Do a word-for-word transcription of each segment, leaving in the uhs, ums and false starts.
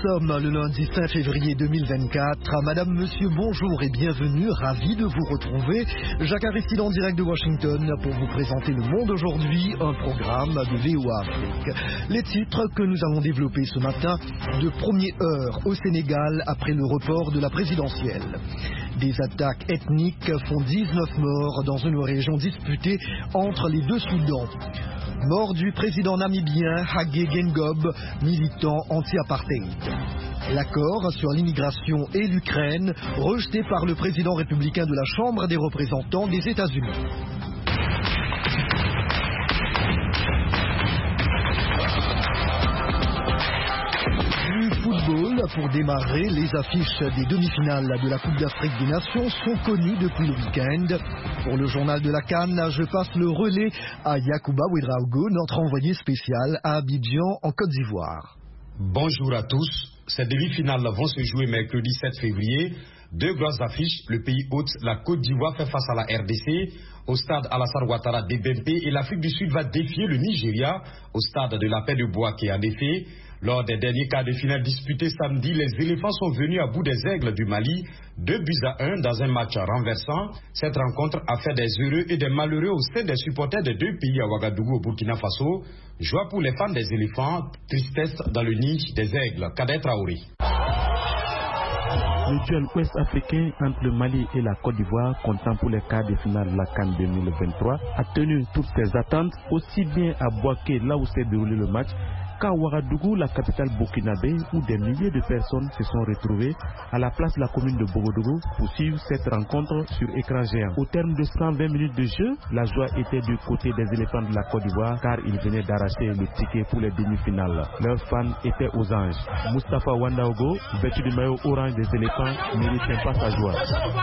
sommes le lundi cinq février deux mille vingt-quatre. Madame, monsieur, bonjour et bienvenue. Ravi de vous retrouver. Jacques Aristide en direct de Washington pour vous présenter Le Monde aujourd'hui, un programme de V O A Afrique. Les titres que nous allons développer ce matin, de première heure au Sénégal après le report de la présidentielle. Des attaques ethniques font dix-neuf morts dans une région disputée entre les deux Soudans. Mort du président namibien Hage Geingob, militant anti-apartheid. L'accord sur l'immigration et l'Ukraine, rejeté par le président républicain de la Chambre des représentants des États-Unis. Football, pour démarrer, les affiches des demi-finales de la Coupe d'Afrique des Nations sont connues depuis le week-end. Pour le journal de la CAN, je passe le relais à Yacouba Ouedraogo, notre envoyé spécial à Abidjan, en Côte d'Ivoire. Bonjour à tous. Ces demi-finales vont se jouer mercredi sept février. Deux grosses affiches. Le pays hôte, la Côte d'Ivoire, fait face à la R D C au stade Alassane Ouattara d'Ebempe et l'Afrique du Sud va défier le Nigeria au stade de la Paix de Bouaké. En effet, lors des derniers quarts de finale disputés samedi, les éléphants sont venus à bout des aigles du Mali, deux buts à un dans un match renversant. Cette rencontre a fait des heureux et des malheureux au sein des supporters des deux pays à Ouagadougou au Burkina Faso. Joie pour les fans des éléphants, tristesse dans le nid des aigles. Kader Traoré. Le duel ouest-africain entre le Mali et la Côte d'Ivoire, comptant pour les quarts de finale de la CAN deux mille vingt-trois, a tenu toutes ses attentes, aussi bien à Bouaké, là où s'est déroulé le match, qu'à Ouagadougou, la capitale burkinabé, où des milliers de personnes se sont retrouvées à la place de la commune de Bogodougou pour suivre cette rencontre sur écran géant. Au terme de cent vingt minutes de jeu, la joie était du côté des éléphants de la Côte d'Ivoire car ils venaient d'arracher le ticket pour les demi-finales. Leurs fans étaient aux anges. Moustapha Wandaogo, vêtu du maillot orange des éléphants, n'iritait pas sa joie.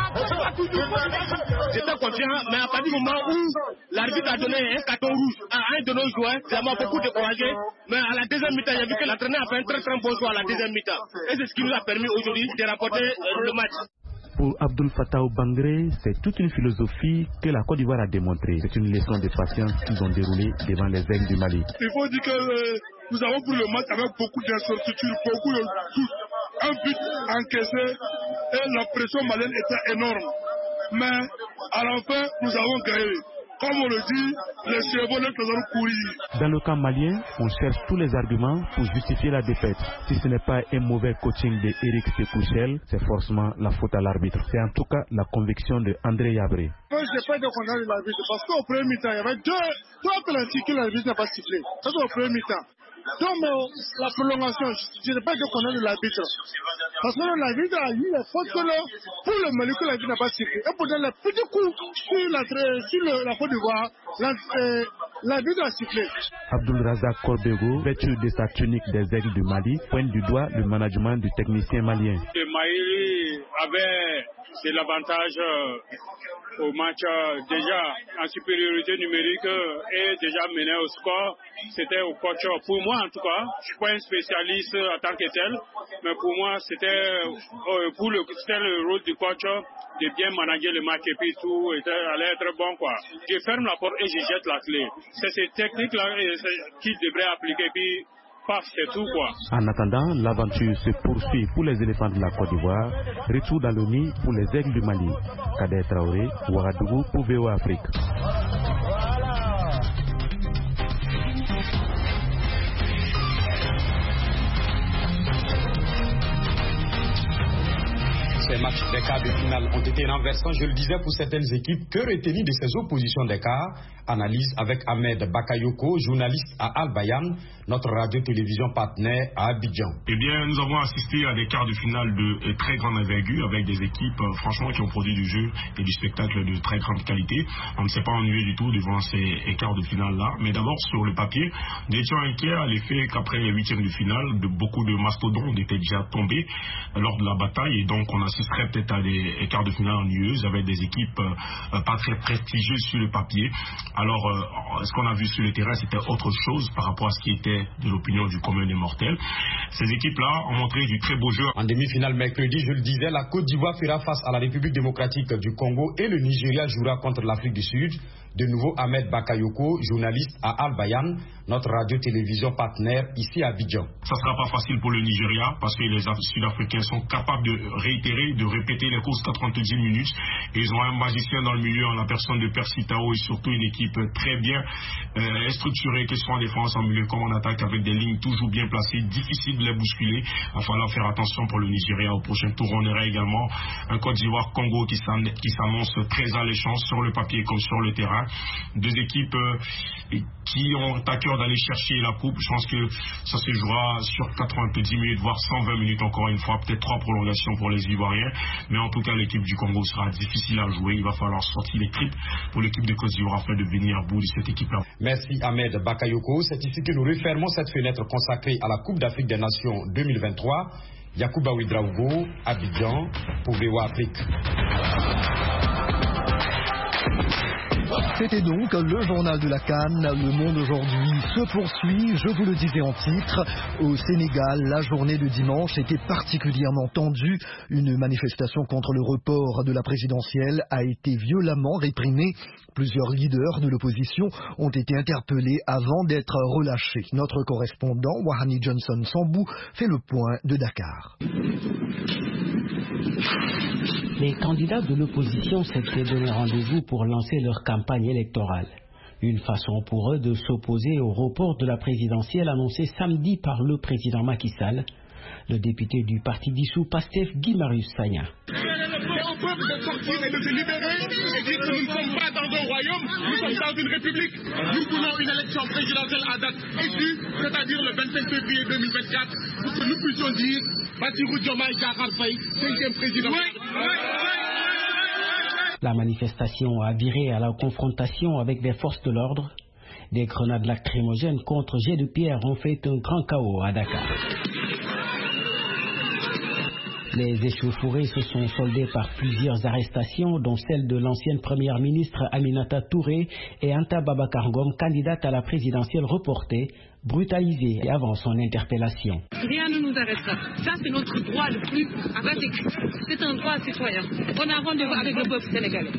J'étais confiant, mais à partir du moment où l'arbitre a donné un carton rouge à un de nos joueurs, ça m'a beaucoup découragé. Mais à la deuxième mi-temps, j'ai vu que l'entraîneur a fait un très très bon choix à la deuxième mi-temps. Et c'est ce qui nous a permis aujourd'hui de remporter le match. Pour Abdoul Fattah Bangré, c'est toute une philosophie que la Côte d'Ivoire a démontrée. C'est une leçon de patience qu'ils ont déroulée devant les aigles du Mali. Il faut dire que euh, nous avons pris le match avec beaucoup d'incertitudes, beaucoup de doutes. Un but encaissé et la pression malienne était énorme. Mais à la fin, nous avons gagné. Comme on le dit, les chevaux ne peuvent courir. Dans le camp malien, on cherche tous les arguments pour justifier la défaite. Si ce n'est pas un mauvais coaching de Eric Sekouchel, c'est forcément la faute à l'arbitre. C'est en tout cas la conviction de André Yabré. Je n'ai pas de condamner l'arbitre parce qu'au premier mi-temps, il y avait deux, trois pénaltys que l'arbitre n'a pas sifflé. Ça c'est au premier mi-temps. Donc la prolongation, je n'ai pas de condamner l'arbitre. Parce que l'arbitre a eu les fautes que le, pour le Mali que l'arbitre n'a pas sifflé. Et pour donner les petits coups sur la, sur le, la Côte d'Ivoire, l'arbitre a sifflé. Abdoul Razak Korbego, vêtu de sa tunique des aigles du Mali, pointe du doigt le management du technicien malien. Le Mali avait de l'avantage au match déjà en supériorité numérique et déjà mené au score. C'était au coach. Pour moi en tout cas, je ne suis pas un spécialiste en tant que tel, mais pour moi c'était pour le, c'était le rôle du coach de bien manager le match et puis tout était, allait être bon quoi. Je ferme la porte et je jette la clé. C'est cette technique là qui devrait appliquer puis paf, c'est tout quoi. En attendant, l'aventure se poursuit pour les éléphants de la Côte d'Ivoire. Retour dans le nid pour les aigles du Mali. Kader Traoré, Ouagadougou pour V O A Afrique. Ces matchs des quarts de finale ont été renversants, je le disais, pour certaines équipes. Que retenir de ces oppositions d'écart? Analyse avec Ahmed Bakayoko, journaliste à Al Bayan, notre radio-télévision partenaire à Abidjan. Eh bien, nous avons assisté à des quarts de finale de très grande envergure avec des équipes, euh, franchement, qui ont produit du jeu et du spectacle de très grande qualité. On ne s'est pas ennuyé du tout devant ces quarts de finale-là. Mais d'abord, sur le papier, nous étions inquiets à l'effet qu'après les huitièmes de finale, de beaucoup de mastodontes étaient déjà tombés lors de la bataille. Et donc, on assisterait peut-être à des quarts de finale ennuyeuses avec des équipes euh, pas très prestigieuses sur le papier. Alors, euh, ce qu'on a vu sur le terrain, c'était autre chose par rapport à ce qui était de l'opinion du commun des mortels. Ces équipes-là ont montré du très beau jeu. En demi-finale mercredi, je le disais, la Côte d'Ivoire fera face à la République démocratique du Congo et le Nigeria jouera contre l'Afrique du Sud. De nouveau, Ahmed Bakayoko, journaliste à Al Bayan, notre radio-télévision partenaire ici à Abidjan. Ça ne sera pas facile pour le Nigeria parce que les Sud-Africains sont capables de réitérer, de répéter les courses quatre-vingt-dix minutes. Et ils ont un magicien dans le milieu en la personne de Percy Tao et surtout une équipe très bien euh, structurée, que ce soit en défense, en milieu comme en attaque, avec des lignes toujours bien placées, difficile de les bousculer. Il va falloir faire attention pour le Nigeria au prochain tour. On aura également un Côte d'Ivoire-Congo qui s'annonce très alléchant sur le papier comme sur le terrain. Deux équipes euh, qui ont à cœur d'aller chercher la coupe. Je pense que ça se jouera sur quatre-vingt-dix minutes, voire cent vingt minutes encore une fois, peut-être trois prolongations pour les Ivoiriens. Mais en tout cas, l'équipe du Congo sera difficile à jouer. Il va falloir sortir les tripes pour l'équipe de Côte d'Ivoire afin de venir à bout de cette équipe-là. Merci Ahmed Bakayoko. C'est ici que nous refermons cette fenêtre consacrée à la Coupe d'Afrique des Nations deux mille vingt-trois. Yacouba Ouedraogo, Abidjan, pour V O A Afrique. C'était donc le journal de la CAN. Le monde aujourd'hui se poursuit. Je vous le disais en titre. Au Sénégal, la journée de dimanche était particulièrement tendue. Une manifestation contre le report de la présidentielle a été violemment réprimée. Plusieurs leaders de l'opposition ont été interpellés avant d'être relâchés. Notre correspondant, Wahani Johnson Sambou, fait le point de Dakar. Les candidats de l'opposition s'étaient donné rendez-vous pour lancer leur campagne électorale. Une façon pour eux de s'opposer au report de la présidentielle annoncé samedi par le président Macky Sall. Le député du parti dissous Pastef, Guy Marius Sagna. C'est au peuple de sortir et de se libérer et dire que nous ne sommes pas dans un royaume, nous sommes dans une république. Nous voulons une élection présidentielle à date échue, c'est-à-dire le vingt-cinq février deux mille vingt-quatre, pour que nous puissions dire Bassirou Diomaye Diakhar Faye, cinquième président. Oui, oui, oui. La manifestation a viré à la confrontation avec les forces de l'ordre. Des grenades lacrymogènes contre jets de pierre ont fait un grand chaos à Dakar. Les échauffourées se sont soldées par plusieurs arrestations, dont celle de l'ancienne première ministre Aminata Touré et Anta Babacar Ngom, candidate à la présidentielle reportée, brutalisée avant son interpellation. Rien ne nous arrêtera. Ça, c'est notre droit le plus basique. C'est un droit citoyen. On a rendez-vous avec le peuple sénégalais.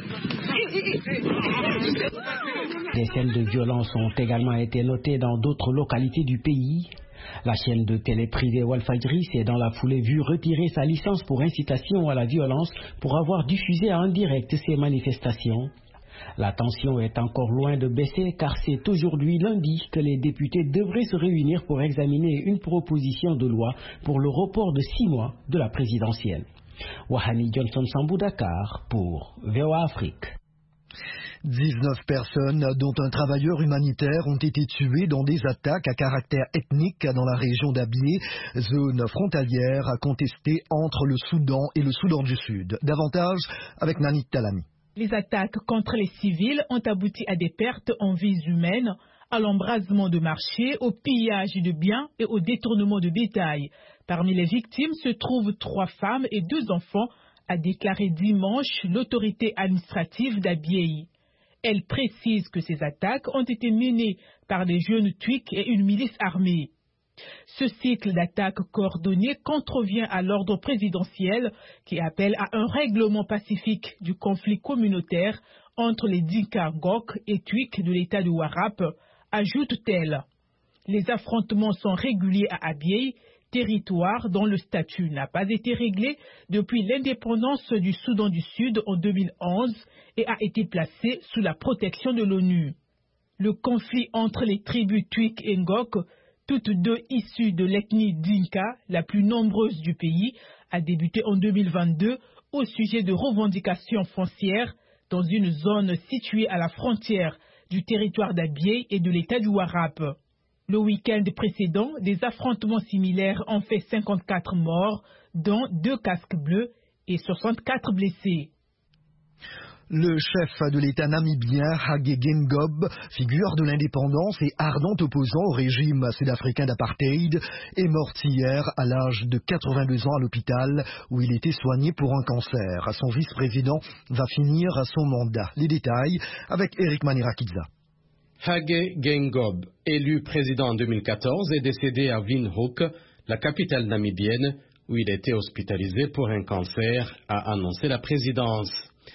Des scènes de violence ont également été notées dans d'autres localités du pays. La chaîne de télé privée Walfadjri s'est dans la foulée vue retirer sa licence pour incitation à la violence pour avoir diffusé en direct ces manifestations. La tension est encore loin de baisser car c'est aujourd'hui lundi que les députés devraient se réunir pour examiner une proposition de loi pour le report de six mois de la présidentielle. Wahani Johnson Sambou, Dakar pour V O A Afrique. dix-neuf personnes, dont un travailleur humanitaire, ont été tuées dans des attaques à caractère ethnique dans la région d'Abyei, zone frontalière contestée entre le Soudan et le Soudan du Sud. Davantage avec Nanit Talami. Les attaques contre les civils ont abouti à des pertes en vies humaines, à l'embrasement de marchés, au pillage de biens et au détournement de bétail. Parmi les victimes se trouvent trois femmes et deux enfants, a déclaré dimanche l'autorité administrative d'Abyei. Elle précise que ces attaques ont été menées par des jeunes Tuiks et une milice armée. Ce cycle d'attaques coordonnées contrevient à l'ordre présidentiel qui appelle à un règlement pacifique du conflit communautaire entre les Dinka Ngok et Tuiks de l'état de Warrap, ajoute-t-elle. Les affrontements sont réguliers à Abyei, territoire dont le statut n'a pas été réglé depuis l'indépendance du Soudan du Sud en deux mille onze et a été placé sous la protection de l'ONU. Le conflit entre les tribus Tuik et Ngok, toutes deux issues de l'ethnie Dinka, la plus nombreuse du pays, a débuté en deux mille vingt-deux au sujet de revendications foncières dans une zone située à la frontière du territoire d'Abyei et de l'état du Warrap. Le week-end précédent, des affrontements similaires ont fait cinquante-quatre morts, dont deux casques bleus et soixante-quatre blessés. Le chef de l'État namibien, Hage Geingob, figure de l'indépendance et ardent opposant au régime sud-africain d'apartheid, est mort hier à l'âge de quatre-vingt-deux ans à l'hôpital où il était soigné pour un cancer. Son vice-président va finir son mandat. Les détails avec Eric Manirakidza. Hage Geingob, élu président en deux mille quatorze, est décédé à Windhoek, la capitale namibienne, où il était hospitalisé pour un cancer, a annoncé la présidence.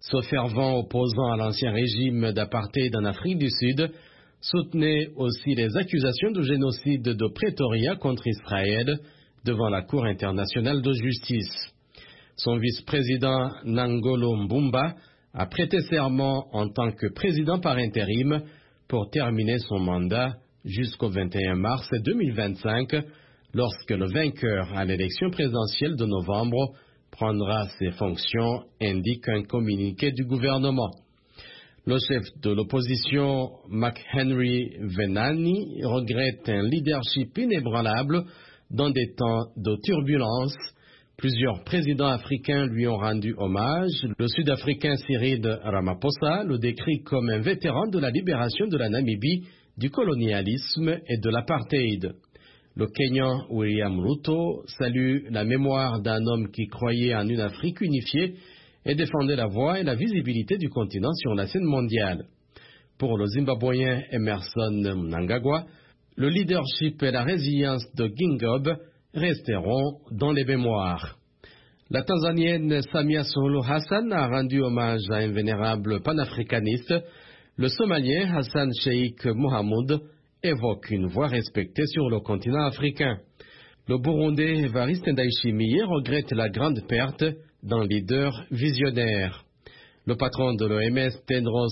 Ce fervent opposant à l'ancien régime d'apartheid en Afrique du Sud soutenait aussi les accusations de génocide de Pretoria contre Israël devant la Cour internationale de justice. Son vice-président Nangolo Mbumba a prêté serment en tant que président par intérim pour terminer son mandat jusqu'au vingt et un mars deux mille vingt-cinq, lorsque le vainqueur à l'élection présidentielle de novembre prendra ses fonctions, indique un communiqué du gouvernement. Le chef de l'opposition, McHenry Venani, regrette un leadership inébranlable dans des temps de turbulence. Plusieurs présidents africains lui ont rendu hommage. Le Sud-Africain Cyril Ramaphosa le décrit comme un vétéran de la libération de la Namibie, du colonialisme et de l'apartheid. Le Kenyan William Ruto salue la mémoire d'un homme qui croyait en une Afrique unifiée et défendait la voix et la visibilité du continent sur la scène mondiale. Pour le Zimbabwéen Emerson Mnangagwa, le leadership et la résilience de Geingob resteront dans les mémoires. La Tanzanienne Samia Suluhu Hassan a rendu hommage à un vénérable panafricaniste. Le Somalien Hassan Sheikh Mohamud évoque une voix respectée sur le continent africain. Le Burundais Evariste Ndayishimiye regrette la grande perte d'un leader visionnaire. Le patron de l'O M S, Tedros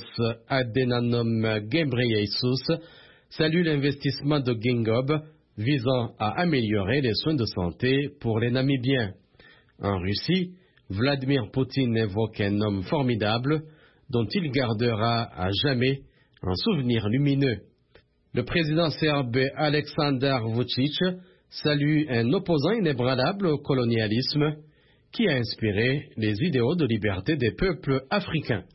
Adhanom Ghebreyesus, salue l'investissement de Geingob visant à améliorer les soins de santé pour les Namibiens. En Russie, Vladimir Poutine évoque un homme formidable dont il gardera à jamais un souvenir lumineux. Le président serbe Aleksandar Vučić salue un opposant inébranlable au colonialisme qui a inspiré les idéaux de liberté des peuples africains.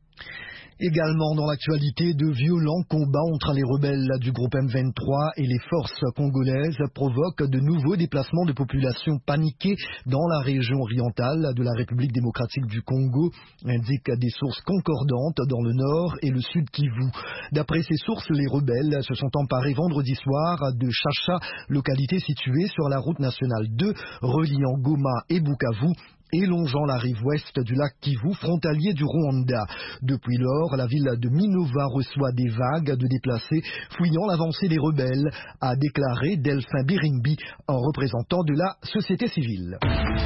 Également dans l'actualité, de violents combats entre les rebelles du groupe M vingt-trois et les forces congolaises provoquent de nouveaux déplacements de populations paniquées dans la région orientale de la République démocratique du Congo, indiquent des sources concordantes dans le nord et le sud Kivu. D'après ces sources, les rebelles se sont emparés vendredi soir de Chacha, localité située sur la route nationale deux reliant Goma et Bukavu, et longeant la rive ouest du lac Kivu, frontalier du Rwanda. Depuis lors, la ville de Minova reçoit des vagues de déplacés fouillant l'avancée des rebelles, a déclaré Delphin Birimbi, un représentant de la société civile.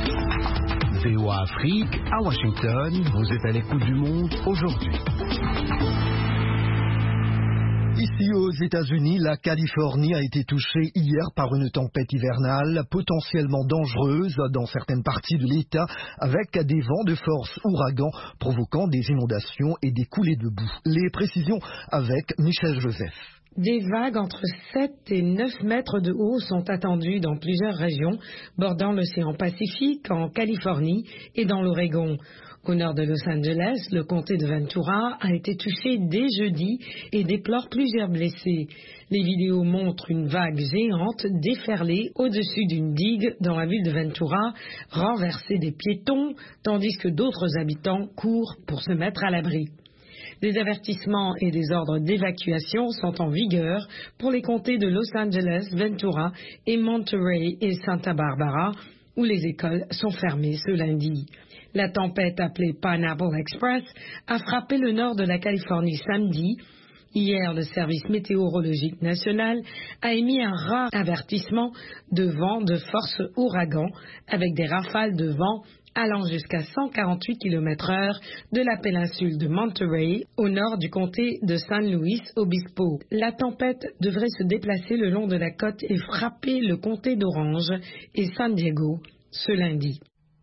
V O A Afrique, à Washington, vous êtes à l'écoute du monde aujourd'hui. Ici aux États-Unis, la Californie a été touchée hier par une tempête hivernale potentiellement dangereuse dans certaines parties de l'État, avec des vents de force ouragan provoquant des inondations et des coulées de boue. Les précisions avec Michel Joseph. Des vagues entre sept et neuf mètres de haut sont attendues dans plusieurs régions bordant l'océan Pacifique, en Californie et dans l'Oregon. Au nord de Los Angeles, le comté de Ventura a été touché dès jeudi et déplore plusieurs blessés. Les vidéos montrent une vague géante déferler au-dessus d'une digue dans la ville de Ventura, renverser des piétons, tandis que d'autres habitants courent pour se mettre à l'abri. Des avertissements et des ordres d'évacuation sont en vigueur pour les comtés de Los Angeles, Ventura et Monterey et Santa Barbara, où les écoles sont fermées ce lundi. La tempête appelée Pineapple Express a frappé le nord de la Californie samedi. Hier, le service météorologique national a émis un rare avertissement de vent de force ouragan avec des rafales de vent allant jusqu'à cent quarante-huit kilomètres heure de la péninsule de Monterey au nord du comté de San Luis Obispo. La tempête devrait se déplacer le long de la côte et frapper le comté d'Orange et San Diego ce lundi.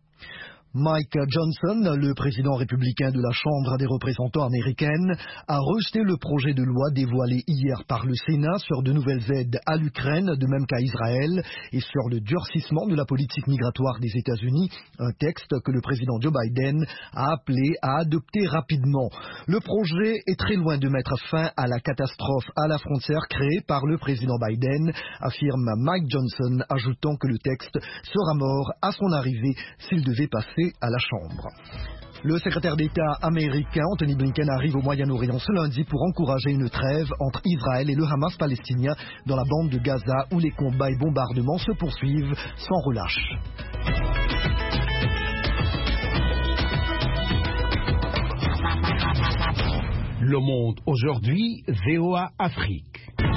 Mike Johnson, le président républicain de la Chambre des représentants américaine, a rejeté le projet de loi dévoilé hier par le Sénat sur de nouvelles aides à l'Ukraine, de même qu'à Israël, et sur le durcissement de la politique migratoire des États-Unis, un texte que le président Joe Biden a appelé à adopter rapidement. Le projet est très loin de mettre fin à la catastrophe à la frontière créée par le président Biden, affirme Mike Johnson, ajoutant que le texte sera mort à son arrivée s'il devait passer à la Chambre. Le secrétaire d'État américain Anthony Blinken arrive au Moyen-Orient ce lundi pour encourager une trêve entre Israël et le Hamas palestinien dans la bande de Gaza où les combats et bombardements se poursuivent sans relâche. Le Monde aujourd'hui, V O A Afrique.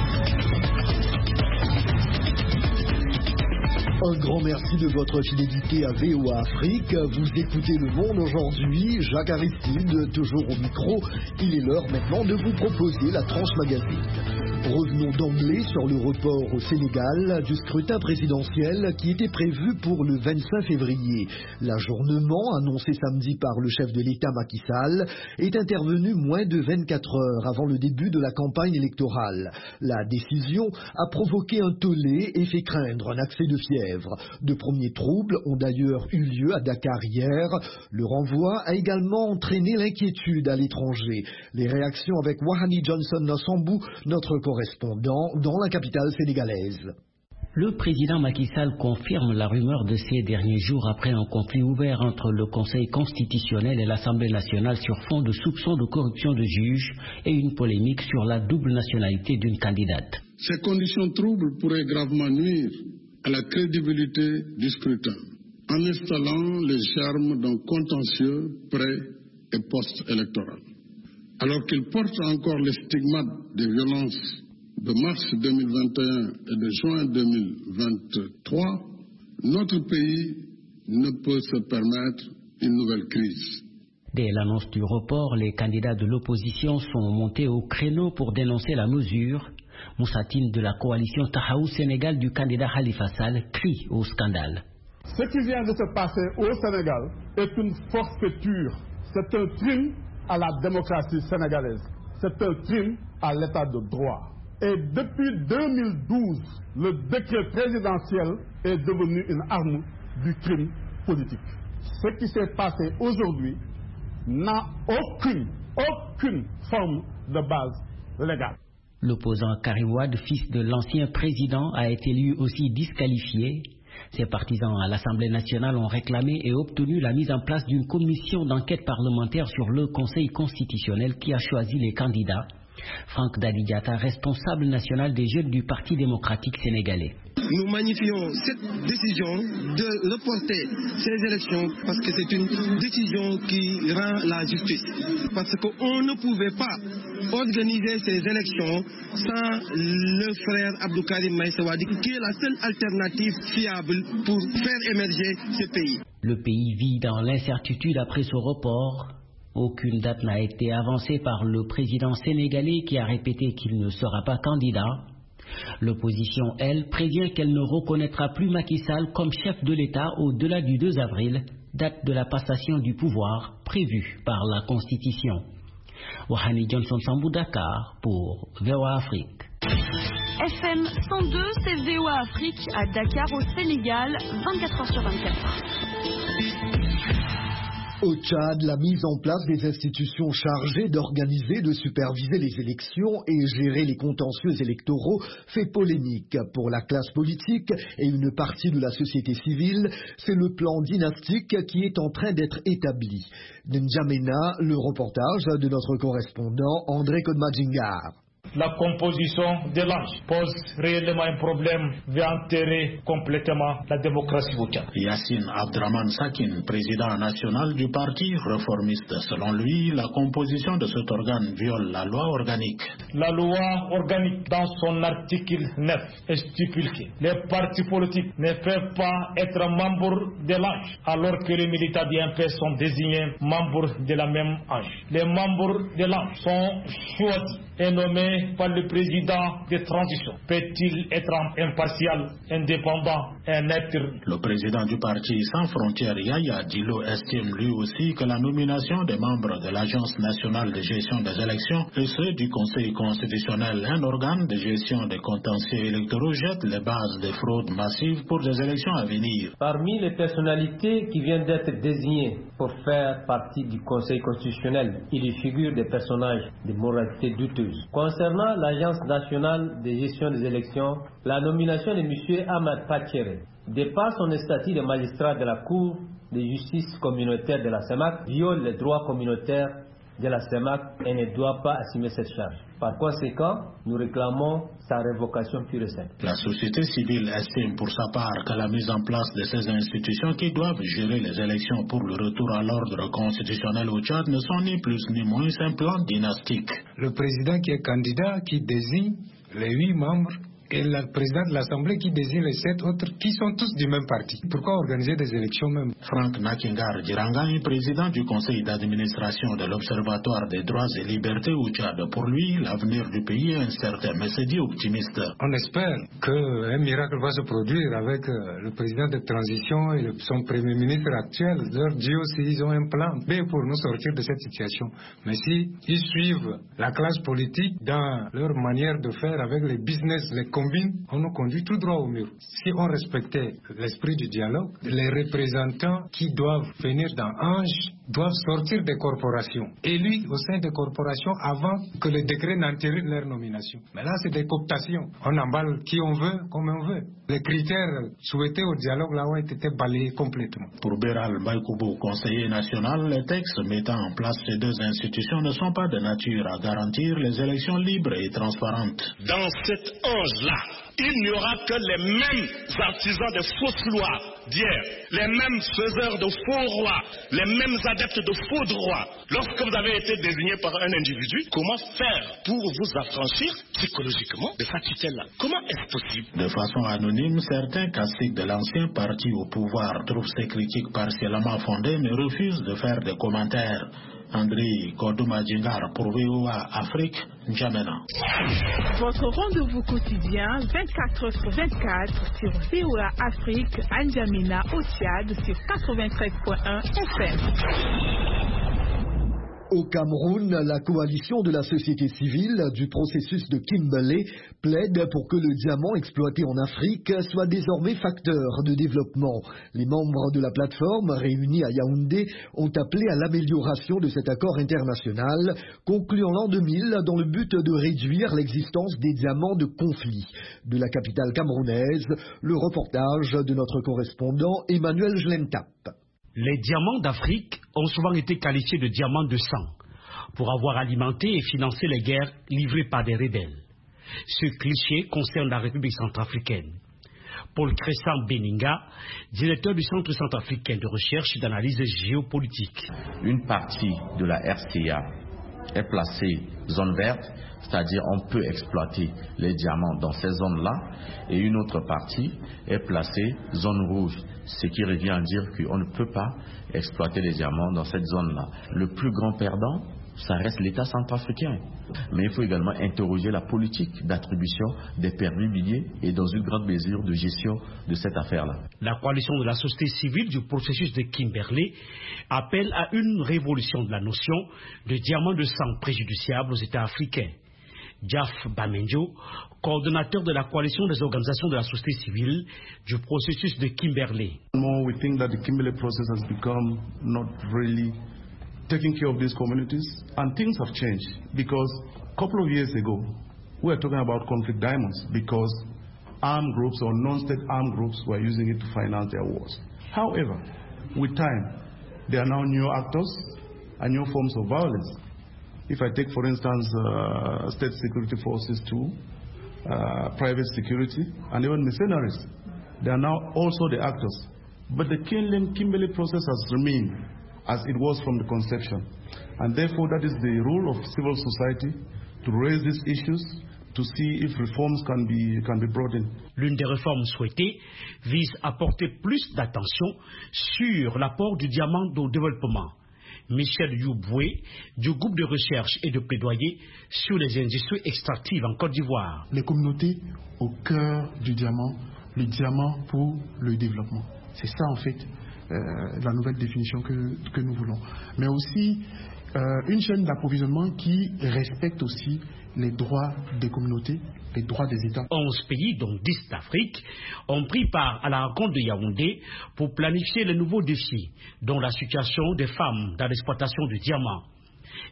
Un grand merci de votre fidélité à V O A Afrique. Vous écoutez Le Monde aujourd'hui. Jacques Aristide, toujours au micro. Il est l'heure maintenant de vous proposer la tranche magazine. Revenons d'emblée sur le report au Sénégal du scrutin présidentiel qui était prévu pour le vingt-cinq février. L'ajournement, annoncé samedi par le chef de l'État Macky Sall, est intervenu moins de vingt-quatre heures avant le début de la campagne électorale. La décision a provoqué un tollé et fait craindre un accès de fièvre. De premiers troubles ont d'ailleurs eu lieu à Dakar hier. Le renvoi a également entraîné l'inquiétude à l'étranger. Les réactions avec Wahani Johnson Nossambou, notre correspondant dans la capitale sénégalaise. Le président Macky Sall confirme la rumeur de ces derniers jours après un conflit ouvert entre le Conseil constitutionnel et l'Assemblée nationale sur fond de soupçons de corruption de juges et une polémique sur la double nationalité d'une candidate. Ces conditions troubles pourraient gravement nuire à la crédibilité du scrutin, en installant les germes d'un contentieux pré- et post-électoral. Alors qu'il porte encore les stigmates des violences de mars deux mille vingt et un et de juin deux mille vingt-trois, notre pays ne peut se permettre une nouvelle crise. Dès l'annonce du report, les candidats de l'opposition sont montés au créneau pour dénoncer la mesure. Moussatine de la coalition Tahaou Sénégal du candidat Khalifa Sall crie au scandale. Ce qui vient de se passer au Sénégal est une forfaiture. C'est un crime à la démocratie sénégalaise. C'est un crime à l'état de droit. Et depuis deux mille douze, le décret présidentiel est devenu une arme du crime politique. Ce qui s'est passé aujourd'hui n'a aucune, aucune forme de base légale. L'opposant Karim Wade, fils de l'ancien président, a été lui aussi disqualifié. Ses partisans à l'Assemblée nationale ont réclamé et obtenu la mise en place d'une commission d'enquête parlementaire sur le Conseil constitutionnel qui a choisi les candidats. Franck Dadidiata, responsable national des jeunes du Parti démocratique sénégalais. Nous magnifions cette décision de reporter ces élections parce que c'est une décision qui rend la justice. Parce qu'on ne pouvait pas organiser ces élections sans le frère Abdou Karim Meïssa Wade, qui est la seule alternative fiable pour faire émerger ce pays. Le pays vit dans l'incertitude après ce report. Aucune date n'a été avancée par le président sénégalais qui a répété qu'il ne sera pas candidat. L'opposition, elle, prévient qu'elle ne reconnaîtra plus Macky Sall comme chef de l'État au-delà du deux avril, date de la passation du pouvoir prévue par la Constitution. Wahani Johnson Sambou, Dakar pour V O A Afrique. F M cent deux, c'est V O A Afrique à Dakar au Sénégal, vingt-quatre heures sur vingt-quatre. Au Tchad, la mise en place des institutions chargées d'organiser, de superviser les élections et gérer les contentieux électoraux fait polémique pour la classe politique et une partie de la société civile. C'est le plan dynastique qui est en train d'être établi. N'Djamena, le reportage de notre correspondant André Kodmadjingar. La composition de l'ange pose réellement un problème, va enterrer complètement la démocratie au Tchad. Yassine Abdraman Sakin, président national du parti réformiste. Selon lui, la composition de cet organe viole la loi organique. La loi organique, dans son article neuf, stipule que les partis politiques ne peuvent pas être membres de l'ange, alors que les militants du M P sont désignés membres de la même ange. Les membres de l'ange sont choisis et nommés par le président de transition. Peut-il être impartial, indépendant et neutre? Le président du parti Sans Frontières, Yaya Dilo, estime lui aussi que la nomination des membres de l'Agence nationale de gestion des élections et ceux du Conseil constitutionnel, un organe de gestion des contentieux électoraux, jette les bases des fraudes massives pour des élections à venir. Parmi les personnalités qui viennent d'être désignées pour faire partie du Conseil constitutionnel, il y figure des personnages de moralité douteuse. Concernant l'Agence nationale de gestion des élections, la nomination de M. Ahmad Pachere, de par son statut de magistrat de la Cour de justice communautaire de la C E M A C, viole les droits communautaires de la CEMAC et ne doit pas assumer cette charge. Par conséquent, nous réclamons sa révocation pure et simple. La société civile estime pour sa part que la mise en place de ces institutions qui doivent gérer les élections pour le retour à l'ordre constitutionnel au Tchad ne sont ni plus ni moins un plan dynastique. Le président qui est candidat, qui désigne les huit membres, et le président de l'Assemblée qui désigne les sept autres qui sont tous du même parti. Pourquoi organiser des élections même? Franck Nakingar Djiranga est président du conseil d'administration de l'Observatoire des droits et libertés au Tchad. Pour lui, l'avenir du pays est incertain, mais c'est dit optimiste. On espère qu'un miracle va se produire avec le président de transition et son premier ministre actuel. Leur dit aussi ils ont un plan B pour nous sortir de cette situation. Mais si ils suivent la classe politique dans leur manière de faire avec les business, les combine, on nous conduit tout droit au mur. Si on respectait l'esprit du dialogue, les représentants qui doivent venir dans Ange doivent sortir des corporations, élus au sein des corporations avant que le décret n'entérine leur nomination. Mais là, c'est des cooptations. On emballe qui on veut, comme on veut. Les critères souhaités au dialogue là ont été balayés complètement. Pour Béral Baïkoubou, conseiller national, les textes mettant en place ces deux institutions ne sont pas de nature à garantir les élections libres et transparentes. Dans cette Ange-là, il n'y aura que les mêmes artisans de fausses lois d'hier, les mêmes faiseurs de faux rois, les mêmes adeptes de faux droits. Lorsque vous avez été désigné par un individu, comment faire pour vous affranchir psychologiquement de sa tutelle-là? Comment est-ce possible? De façon anonyme, certains caciques de l'ancien parti au pouvoir trouvent ces critiques partiellement fondées mais refusent de faire des commentaires. André Kodouma Djingar pour V O A Afrique, N'Djamena. Votre rendez-vous quotidien vingt-quatre heures sur vingt-quatre sur V O A Afrique, N'Djamena au Tchad sur quatre-vingt-treize point un F M. Au Cameroun, la coalition de la société civile du processus de Kimberley plaide pour que le diamant exploité en Afrique soit désormais facteur de développement. Les membres de la plateforme réunis à Yaoundé ont appelé à l'amélioration de cet accord international conclu en l'an deux mille dans le but de réduire l'existence des diamants de conflit. De la capitale camerounaise, le reportage de notre correspondant Emmanuel Jlentap. Les diamants d'Afrique ont souvent été qualifiés de diamants de sang pour avoir alimenté et financé les guerres livrées par des rebelles. Ce cliché concerne la République centrafricaine. Paul Crescent Beninga, directeur du Centre centrafricain de recherche et d'analyse géopolitique. Une partie de la R C A est placée zone verte, c'est-à-dire on peut exploiter les diamants dans ces zones-là, et une autre partie est placée zone rouge, ce qui revient à dire qu'on ne peut pas exploiter les diamants dans cette zone-là. Le plus grand perdant, ça reste l'État centrafricain. Mais il faut également interroger la politique d'attribution des permis miniers et dans une grande mesure de gestion de cette affaire-là. La coalition de la société civile du processus de Kimberley appelle à une révolution de la notion de diamant de sang préjudiciable aux États africains. Jaf Bamenjo, coordonnateur de la coalition des organisations de la société civile du processus de Kimberley. We think that the Kimberley process has become not really taking care of these communities, and things have changed because a couple of years ago we were talking about conflict diamonds because armed groups or non-state armed groups were using it to finance their wars. However, with time, there are now new actors and new forms of violence. If I take, for instance, uh, state security forces too, uh, private security, and even mercenaries, they are now also the actors. But the Kimberley process has remained as it was from the conception. And therefore, that is the role of civil society to raise these issues, to see if reforms can be, can be brought in. L'une des réformes souhaitées vise à porter plus d'attention sur l'apport du diamant au développement. Michel Youboué, du groupe de recherche et de plaidoyer sur les industries extractives en Côte d'Ivoire. Les communautés au cœur du diamant, le diamant pour le développement. C'est ça en fait euh, la nouvelle définition que, que nous voulons. Mais aussi euh, une chaîne d'approvisionnement qui respecte aussi les droits des communautés, les droits des États. onze pays, dont dix d'Afrique, ont pris part à la rencontre de Yaoundé pour planifier les nouveaux défis, dont la situation des femmes dans l'exploitation du diamant.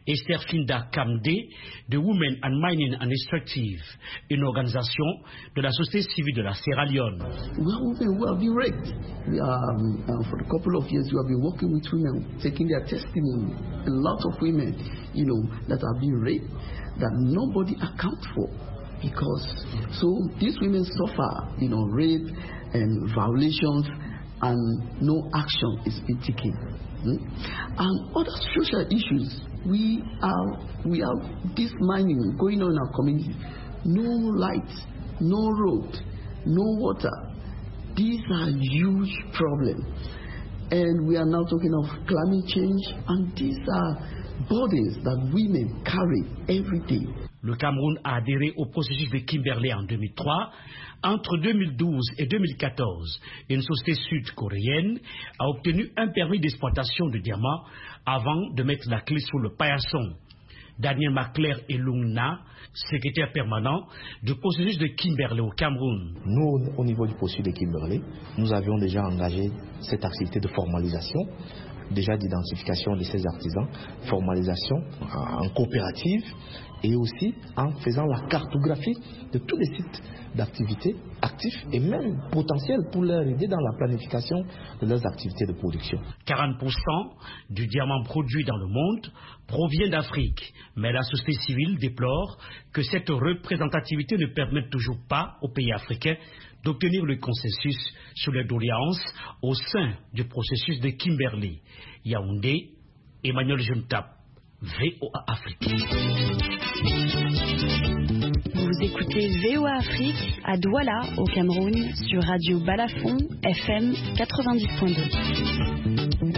Esther Finda Kamde de Women and Mining and Extractive, une organisation de la société civile de la Sierra Leone. We have women who have been raped. We are, um, for a couple of years, we have been working with women, taking their testimony. A lot of women, you know, that have been raped, that nobody accounts for. Because, so these women suffer, you know, rape and violations, and no action is being taken. Hmm? And other social issues, we are, we have this mining going on in our community. No light, no road, no water. These are huge problems. And we are now talking of climate change, and these are burdens that women carry every day. Le Cameroun a adhéré au processus de Kimberley en deux mille trois. Entre deux mille douze et deux mille quatorze, une société sud-coréenne a obtenu un permis d'exploitation de diamants avant de mettre la clé sous le paillasson. Daniel Maclair et Lungna, secrétaire permanent du processus de Kimberley au Cameroun. Nous, au niveau du processus de Kimberley, nous avions déjà engagé cette activité de formalisation, déjà d'identification de ces artisans, formalisation en coopérative et aussi en faisant la cartographie de tous les sites d'activité actifs et même potentiels pour leur aider dans la planification de leurs activités de production. quarante pour cent du diamant produit dans le monde provient d'Afrique, mais la société civile déplore que cette représentativité ne permette toujours pas aux pays africains d'obtenir le consensus sur les doléances au sein du processus de Kimberley. Yaoundé, Emmanuel Juntap, V O A Afrique. Vous écoutez V O A Afrique à Douala, au Cameroun, sur Radio Balafon, F M quatre-vingt-dix point deux.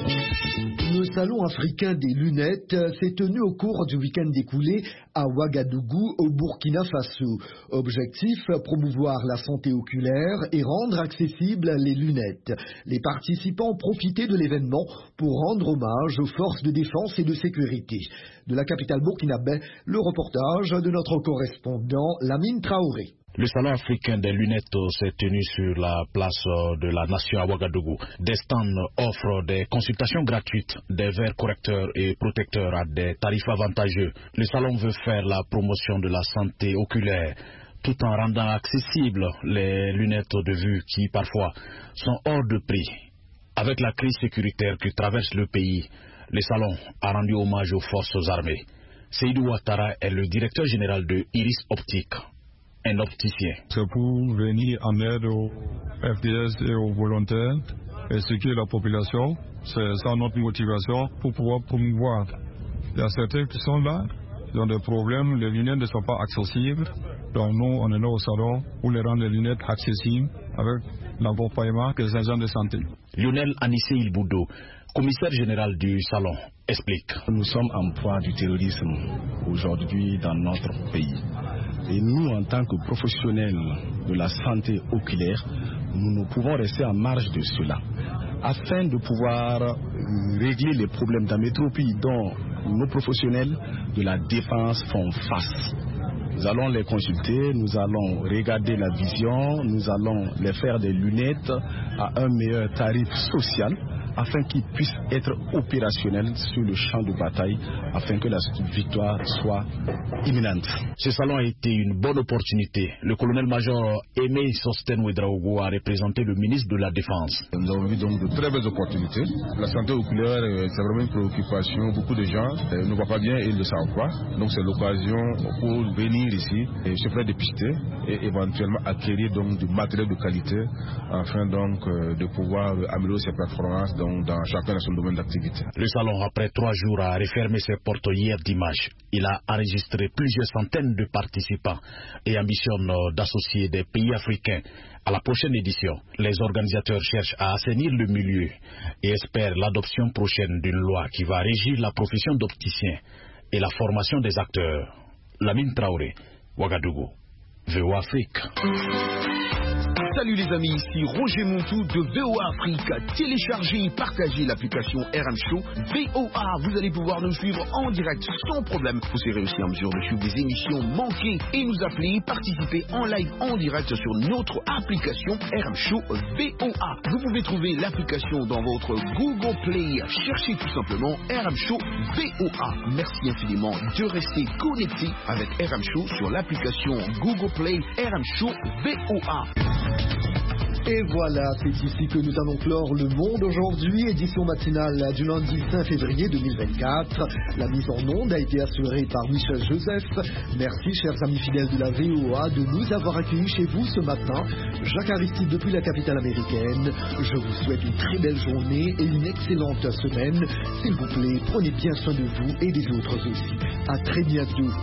Le salon africain des lunettes s'est tenu au cours du week-end écoulé à Ouagadougou, au Burkina Faso. Objectif, promouvoir la santé oculaire et rendre accessibles les lunettes. Les participants ont profité de l'événement pour rendre hommage aux forces de défense et de sécurité. De la capitale burkinabé, le reportage de notre correspondant Lamine Traoré. Le salon africain des lunettes s'est tenu sur la place de la Nation à Ouagadougou. Des stands offrent des consultations gratuites, des verres correcteurs et protecteurs à des tarifs avantageux. Le salon veut faire la promotion de la santé oculaire tout en rendant accessibles les lunettes de vue qui parfois sont hors de prix. Avec la crise sécuritaire qui traverse le pays, le salon a rendu hommage aux forces armées. Seydou Ouattara est le directeur général de Iris Optique. Un opticien. C'est pour venir en aide aux F D S et aux volontaires, expliquer la population, c'est ça notre motivation pour pouvoir promouvoir. Il y a certains qui sont là, ils ont des problèmes, les lunettes ne sont pas accessibles, donc nous on est là au salon pour les rendre les lunettes accessibles avec l'accompagnement des agents de santé. Lionel Anissé Ilboudo, commissaire général du salon, explique. Nous sommes en proie du terrorisme aujourd'hui dans notre pays. Et nous, en tant que professionnels de la santé oculaire, nous ne pouvons rester en marge de cela. Afin de pouvoir régler les problèmes d'amétropie dont nos professionnels de la défense font face. Nous allons les consulter, nous allons regarder la vision, nous allons les faire des lunettes à un meilleur tarif social, afin qu'ils puissent être opérationnels sur le champ de bataille, afin que la victoire soit imminente. Ce salon a été une bonne opportunité. Le colonel-major Aimé Sosten Ouedraogo a représenté le ministre de la Défense. Nous avons vu donc de très belles opportunités. La santé oculaire, c'est vraiment une préoccupation. Beaucoup de gens ne voient pas bien et ne le savent pas. Donc c'est l'occasion pour venir ici et se faire dépister et éventuellement acquérir donc du matériel de qualité, afin donc de pouvoir améliorer ses performances dans chacun de son domaine d'activité. Le salon, après trois jours, a refermé ses portes hier dimanche. Il a enregistré plusieurs centaines de participants et ambitionne d'associer des pays africains à la prochaine édition. Les organisateurs cherchent à assainir le milieu et espèrent l'adoption prochaine d'une loi qui va régir la profession d'opticien et la formation des acteurs. Lamine Traoré, Ouagadougou, V O A Afrique. Salut les amis, ici Roger Montou de V O A Afrique. Téléchargez et partagez l'application R M Show V O A. Vous allez pouvoir nous suivre en direct sans problème. Vous serez aussi en mesure de suivre des émissions manquées et nous appeler, participer en live en direct sur notre application R M Show V O A. Vous pouvez trouver l'application dans votre Google Play. Cherchez tout simplement R M Show V O A. Merci infiniment de rester connecté avec R M Show sur l'application Google Play R M Show V O A. Et voilà, c'est ici que nous allons clore Le Monde aujourd'hui, édition matinale du lundi cinq février deux mille vingt-quatre. La mise en onde a été assurée par Michel Joseph. Merci, chers amis fidèles de la V O A, de nous avoir accueillis chez vous ce matin. Jacques Aristide depuis la capitale américaine. Je vous souhaite une très belle journée et une excellente semaine. S'il vous plaît, prenez bien soin de vous et des autres aussi. À très bientôt.